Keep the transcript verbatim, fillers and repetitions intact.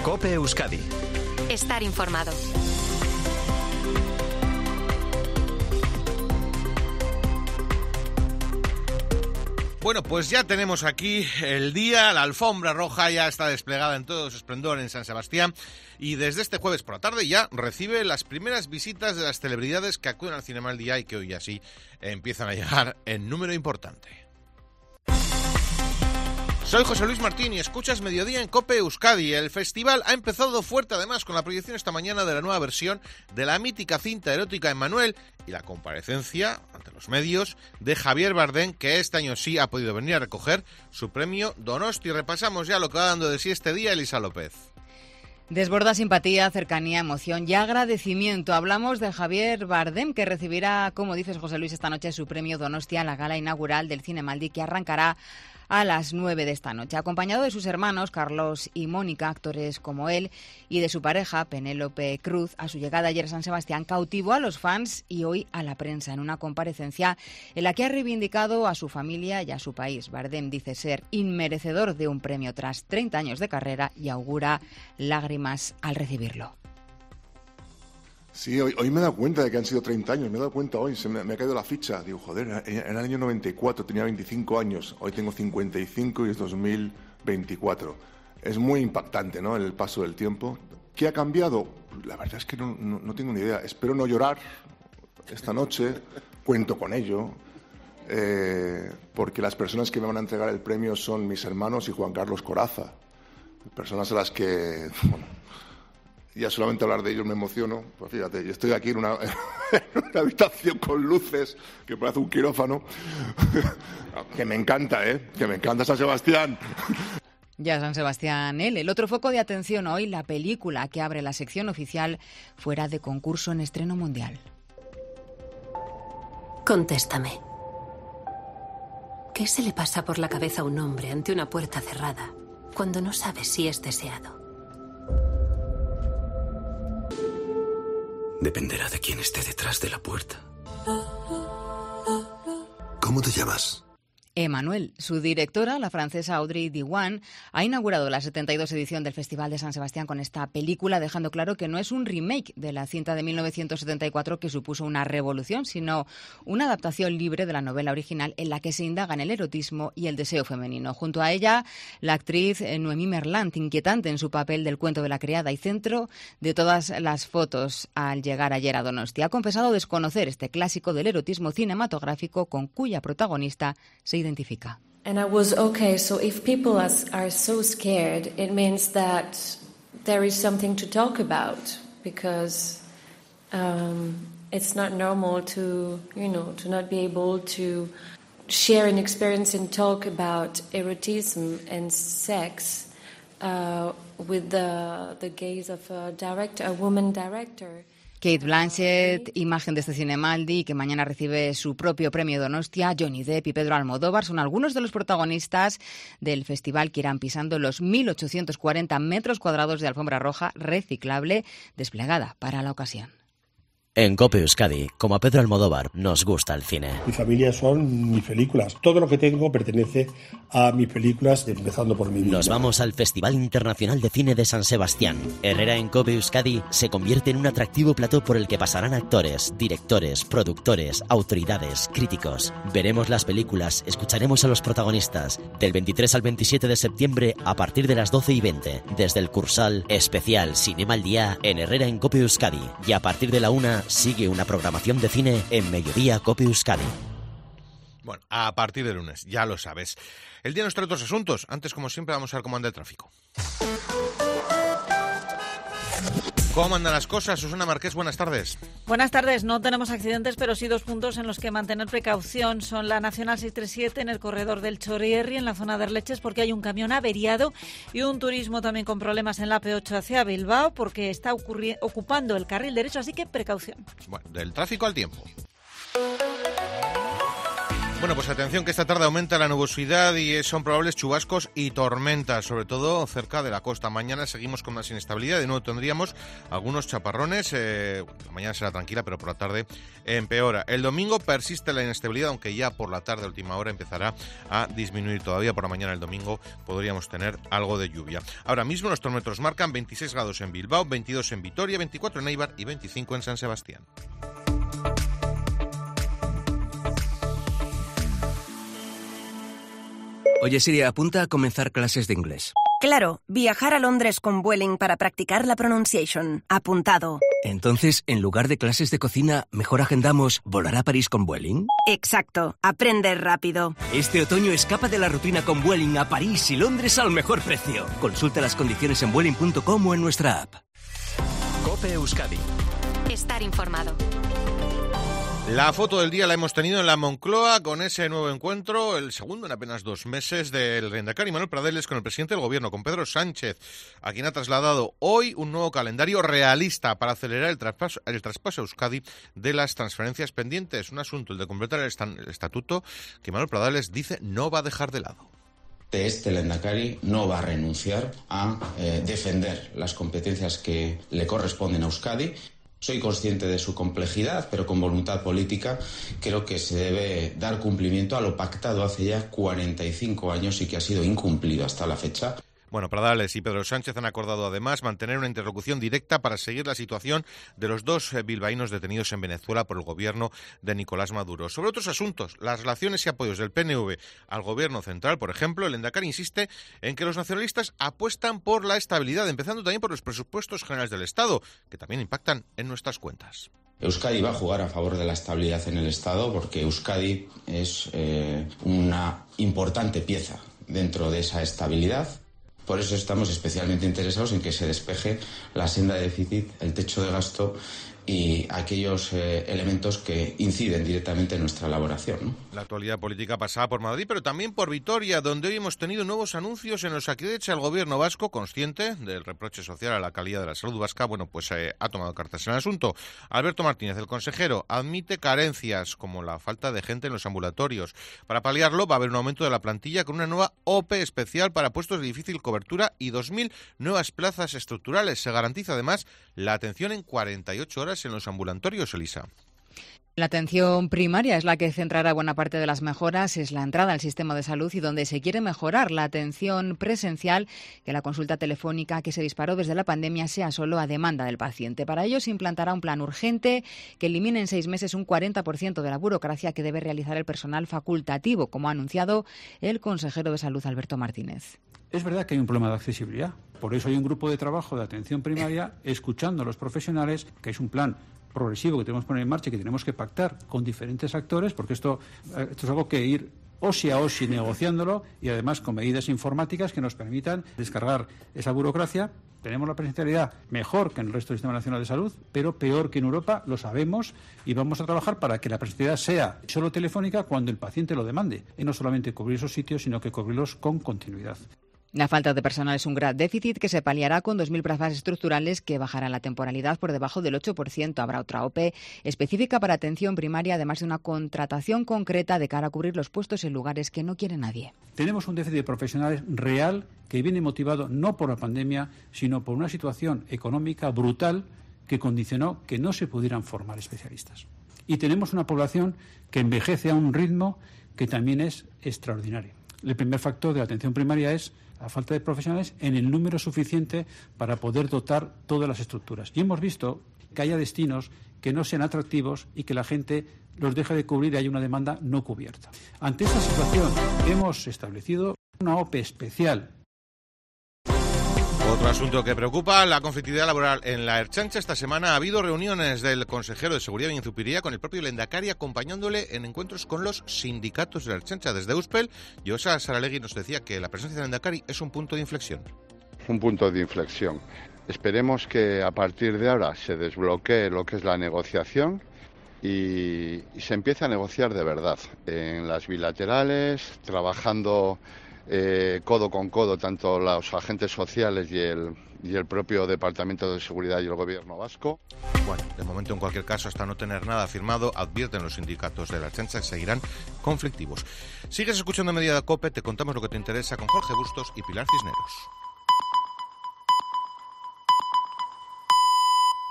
COPE Euskadi. Estar informado. Bueno, pues ya tenemos aquí el día, la alfombra roja ya está desplegada en todo su esplendor en San Sebastián y desde este jueves por la tarde ya recibe las primeras visitas de las celebridades que acuden al Cinema al Día y que hoy así empiezan a llegar en número importante. Soy José Luis Martín y escuchas Mediodía en COPE Euskadi. El festival ha empezado fuerte además con la proyección esta mañana de la nueva versión de la mítica cinta erótica Emmanuel y la comparecencia ante los medios de Javier Bardem, que este año sí ha podido venir a recoger su premio Donosti. Repasamos ya lo que va dando de sí este día Elisa López. Desborda simpatía, cercanía, emoción y agradecimiento. Hablamos de Javier Bardem, que recibirá, como dices José Luis, esta noche su premio Donosti a la gala inaugural del Cinemaldi, que arrancará a las nueve de esta noche, acompañado de sus hermanos Carlos y Mónica, actores como él, y de su pareja Penélope Cruz. A su llegada ayer a San Sebastián cautivó a los fans y hoy a la prensa en una comparecencia en la que ha reivindicado a su familia y a su país. Bardem dice ser inmerecedor de un premio tras treinta años de carrera y augura lágrimas al recibirlo. Sí, hoy, hoy me he dado cuenta de que han sido treinta años, me he dado cuenta hoy, se me, me ha caído la ficha. Digo, joder, en el año noventa y cuatro tenía veinticinco años, hoy tengo cincuenta y cinco y es dos mil veinticuatro. Es muy impactante, ¿no?, el paso del tiempo. ¿Qué ha cambiado? La verdad es que no, no, no tengo ni idea. Espero no llorar esta noche, cuento con ello, eh, porque las personas que me van a entregar el premio son mis hermanos y Juan Carlos Corazza, personas a las que... Bueno, ya solamente hablar de ellos me emociono. Pues fíjate, yo estoy aquí en una, en una habitación con luces que parece un quirófano. Que me encanta, ¿eh? Que me encanta San Sebastián. Ya San Sebastián, él. El otro foco de atención hoy, la película que abre la sección oficial fuera de concurso en estreno mundial. Contéstame. ¿Qué se le pasa por la cabeza a un hombre ante una puerta cerrada cuando no sabe si es deseado? Dependerá de quién esté detrás de la puerta. ¿Cómo te llamas? Emmanuel. Su directora, la francesa Audrey Diwan, ha inaugurado la setenta y dos edición del Festival de San Sebastián con esta película, dejando claro que no es un remake de la cinta de mil novecientos setenta y cuatro que supuso una revolución, sino una adaptación libre de la novela original en la que se indaga en el erotismo y el deseo femenino. Junto a ella, la actriz Noemí Merlant, inquietante en su papel del cuento de la criada y centro de todas las fotos al llegar ayer a Donosti. Ha confesado desconocer este clásico del erotismo cinematográfico con cuya protagonista se identifica. And I was okay, so if people are, are so scared, it means that there is something to talk about, because um, it's not normal to, you know, to not be able to share an experience and talk about erotism and sex uh, with the, the gaze of a director, a woman director. Cate Blanchett, imagen de este Cinemaldi, que mañana recibe su propio premio Donostia, Johnny Depp y Pedro Almodóvar son algunos de los protagonistas del festival que irán pisando los mil ochocientos cuarenta metros cuadrados de alfombra roja reciclable desplegada para la ocasión. En COPE Euskadi, como a Pedro Almodóvar, nos gusta el cine. Mi familia son mis películas. Todo lo que tengo pertenece a mis películas, empezando por mi vida. Nos vamos al Festival Internacional de Cine de San Sebastián. Herrera en COPE Euskadi se convierte en un atractivo plató por el que pasarán actores, directores, productores, autoridades, críticos. Veremos las películas, escucharemos a los protagonistas. Del veintitrés al veintisiete de septiembre, a partir de las doce y veinte, desde el Cursal, especial Cinema al Día en Herrera en COPE Euskadi. Y a partir de la una, sigue una programación de cine en Mediodía COPE Euskadi. Bueno, a partir de lunes, ya lo sabes. El día nos trae otros asuntos. Antes, como siempre, vamos a ver cómo anda el tráfico. ¿Cómo andan las cosas? Susana Marqués, buenas tardes. Buenas tardes. No tenemos accidentes, pero sí dos puntos en los que mantener precaución. Son la Nacional seiscientos treinta y siete en el corredor del Chorierri, en la zona de Arleches, porque hay un camión averiado, y un turismo también con problemas en la A P ocho hacia Bilbao, porque está ocurri- ocupando el carril derecho, así que precaución. Bueno, del tráfico al tiempo. Bueno, pues atención que esta tarde aumenta la nubosidad y son probables chubascos y tormentas, sobre todo cerca de la costa. Mañana seguimos con más inestabilidad, de nuevo tendríamos algunos chaparrones. Eh, la mañana será tranquila, pero por la tarde empeora. El domingo persiste la inestabilidad, aunque ya por la tarde, a última hora, empezará a disminuir. Todavía por la mañana el domingo podríamos tener algo de lluvia. Ahora mismo los termómetros marcan veintiséis grados en Bilbao, veintidós en Vitoria, veinticuatro en Eibar y veinticinco en San Sebastián. Oye, Siri, apunta a comenzar clases de inglés. Claro, viajar a Londres con Vueling para practicar la pronunciation. Apuntado. Entonces, en lugar de clases de cocina, mejor agendamos volar a París con Vueling. Exacto, aprende rápido. Este otoño escapa de la rutina con Vueling a París y Londres al mejor precio. Consulta las condiciones en vueling punto com o en nuestra app. COPE Euskadi. Estar informado. La foto del día la hemos tenido en la Moncloa con ese nuevo encuentro, el segundo en apenas dos meses, del Lehendakari Manuel Pradeles con el presidente del Gobierno, con Pedro Sánchez, a quien ha trasladado hoy un nuevo calendario realista para acelerar el traspaso, el traspaso a Euskadi de las transferencias pendientes. Un asunto, el de completar el, estan, el estatuto, que Manuel Pradeles dice no va a dejar de lado. Este Lehendakari no va a renunciar a eh, defender las competencias que le corresponden a Euskadi. Soy consciente de su complejidad, pero con voluntad política creo que se debe dar cumplimiento a lo pactado hace ya cuarenta y cinco años y que ha sido incumplido hasta la fecha. Bueno, Pradeles y Pedro Sánchez han acordado además mantener una interlocución directa para seguir la situación de los dos bilbaínos detenidos en Venezuela por el gobierno de Nicolás Maduro. Sobre otros asuntos, las relaciones y apoyos del P N V al gobierno central, por ejemplo, el Lehendakari insiste en que los nacionalistas apuestan por la estabilidad, empezando también por los presupuestos generales del Estado, que también impactan en nuestras cuentas. Euskadi va a jugar a favor de la estabilidad en el Estado porque Euskadi es eh, una importante pieza dentro de esa estabilidad. Por eso estamos especialmente interesados en que se despeje la senda de déficit, el techo de gasto y aquellos eh, elementos que inciden directamente en nuestra elaboración, ¿no? La actualidad política pasaba por Madrid, pero también por Vitoria, donde hoy hemos tenido nuevos anuncios en Osakidetza. El gobierno vasco, consciente del reproche social a la calidad de la salud vasca, bueno, pues eh, ha tomado cartas en el asunto. Alberto Martínez, el consejero, admite carencias como la falta de gente en los ambulatorios. Para paliarlo va a haber un aumento de la plantilla con una nueva O P E especial para puestos de difícil cobertura y dos mil nuevas plazas estructurales. Se garantiza además la atención en cuarenta y ocho horas en los ambulatorios, Elisa. La atención primaria es la que centrará buena parte de las mejoras, es la entrada al sistema de salud y donde se quiere mejorar la atención presencial, que la consulta telefónica que se disparó desde la pandemia sea solo a demanda del paciente. Para ello se implantará un plan urgente que elimine en seis meses un cuarenta por ciento de la burocracia que debe realizar el personal facultativo, como ha anunciado el consejero de Salud, Alberto Martínez. Es verdad que hay un problema de accesibilidad. Por eso hay un grupo de trabajo de atención primaria escuchando a los profesionales, que es un plan progresivo que tenemos que poner en marcha y que tenemos que pactar con diferentes actores, porque esto, esto es algo que ir osi a osi negociándolo y además con medidas informáticas que nos permitan descargar esa burocracia. Tenemos la presencialidad mejor que en el resto del Sistema Nacional de Salud, pero peor que en Europa, lo sabemos, y vamos a trabajar para que la presencialidad sea solo telefónica cuando el paciente lo demande, y no solamente cubrir esos sitios, sino que cubrirlos con continuidad. La falta de personal es un gran déficit que se paliará con dos mil plazas estructurales que bajarán la temporalidad por debajo del ocho por ciento. Habrá otra O P E específica para atención primaria, además de una contratación concreta de cara a cubrir los puestos en lugares que no quiere nadie. Tenemos un déficit de profesionales real que viene motivado no por la pandemia, sino por una situación económica brutal que condicionó que no se pudieran formar especialistas. Y tenemos una población que envejece a un ritmo que también es extraordinario. El primer factor de la atención primaria es la falta de profesionales en el número suficiente para poder dotar todas las estructuras. Y hemos visto que haya destinos que no sean atractivos y que la gente los deje de cubrir y hay una demanda no cubierta. Ante esta situación hemos establecido una O P E especial. Otro asunto que preocupa, la conflictividad laboral en la Ertzaintza. Esta semana ha habido reuniones del consejero de Seguridad y Zupiría con el propio Lehendakari, acompañándole en encuentros con los sindicatos de la Ertzaintza. Desde Euspel, Josa Saralegui nos decía que la presencia del Lehendakari es un punto de inflexión. Un punto de inflexión. Esperemos que a partir de ahora se desbloquee lo que es la negociación y, y se empiece a negociar de verdad en las bilaterales, trabajando eh, codo con codo tanto los agentes sociales y el, y el propio Departamento de Seguridad y el Gobierno vasco. Bueno, de momento, en cualquier caso, hasta no tener nada firmado, advierten los sindicatos de la Ertzaintza que seguirán conflictivos. Sigues escuchando Mediodía Cope, te contamos lo que te interesa con Jorge Bustos y Pilar Cisneros.